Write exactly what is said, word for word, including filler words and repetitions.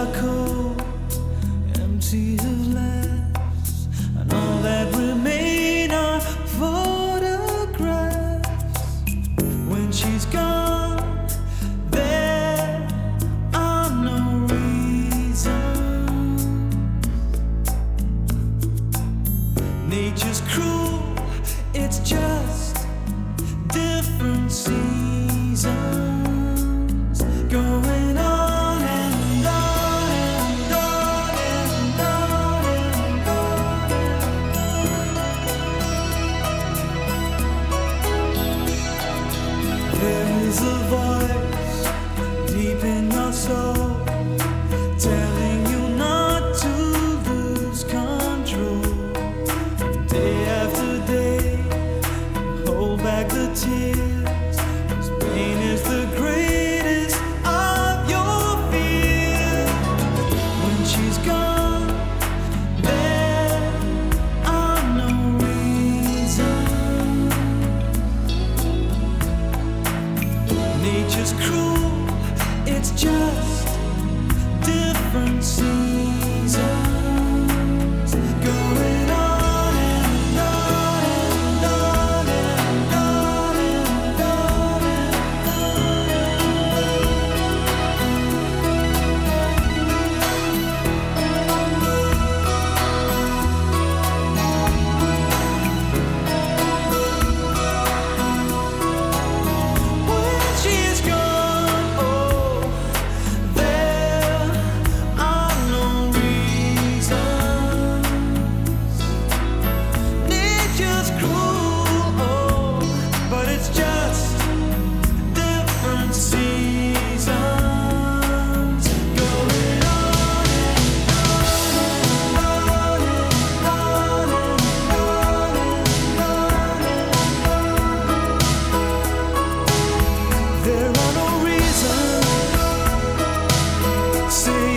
are cold, empty of laughs, and all that remain are photographs. When she's gone, there are no reasons. Nature's cruel, it's just different seasons going on and on and on and on and on. There is a voice deep in your soul telling you not to lose control. Day after day, hold back the tears, 'cause pain is the greatest of your fears. When she's gone, there are no reasons. Nature's cruel, it's just different seasons going on and on and on and on and on When she's gone, oh, there are no reasons. Nature's cruel, oh, but it's just different seasons going on and on and on and on and on. There are no reasons. Say